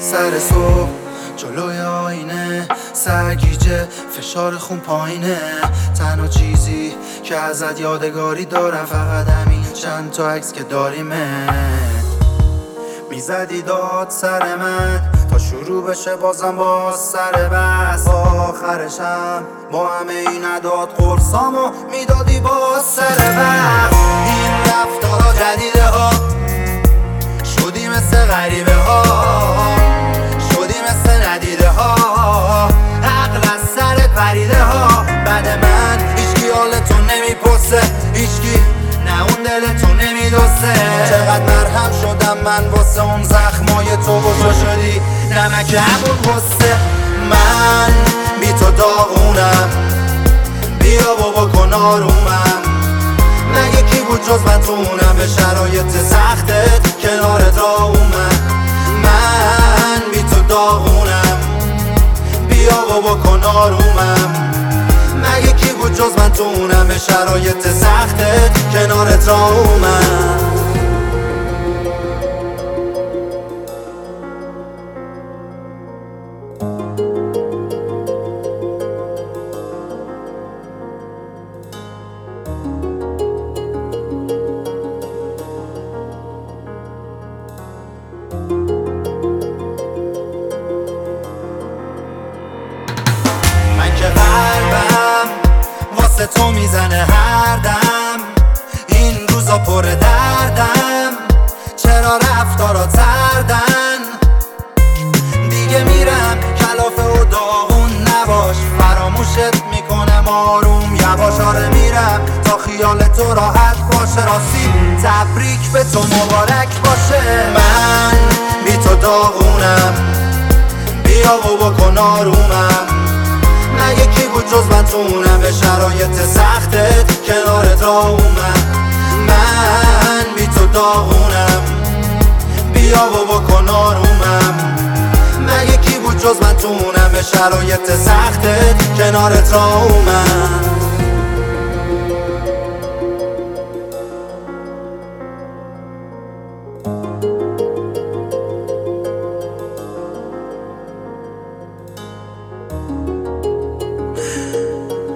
سر صبح جلوی آینه سرگیجه فشار خون پایینه. تنها چیزی که ازت یادگاری دارم فقط همین چند تا عکس که داریمه. میزدی داد سر من تا شروع بشه بازم باز سر بس. آخرشم با همه این نداد قرصامو میدادی باز سر بس. این رفتارا جدیده ها شدی مثل غریبه ها، شدی مثل ندیده ها، عقل از سرت پریده ها. بعد من هیچکی حالتو نمیپرسه، هیچکی نه اون دلتو نمیدوسه. چقدر مرهم شدم من واسه اون زخمای تو و تو شدی نمک همون غصه. من بی تو داغونم، بیا و بکن آرومم. مگه کی بود جز من تو اونم به شرایط سختت کنارت را اومد. من بی تو داغونم، بیا و بکن آرومم. مگه کی بود جز من تو اونم به شرایط سختت کنارت را اومد. من که قلبم واسه تو میزنه هر دم، این روزا پر دردم. چرا رفتارات سردن؟ دیگه میرم کلافه و داغون نباش، فراموشت میکنم آروم یواش. آره میرم تا خیال تو راحت باشه، راستی تبریک به تو مبارک باشه. من بی تو داغونم، بیا و بکن آرومم. مگه کی بود جز من تو اونم به شرایط سختت کنارت را اومد. من بی تو داغونم، بیا و بکن آرومم. مگه کی بود جز من تو اونم به شرایط سختت کنارت را اومد.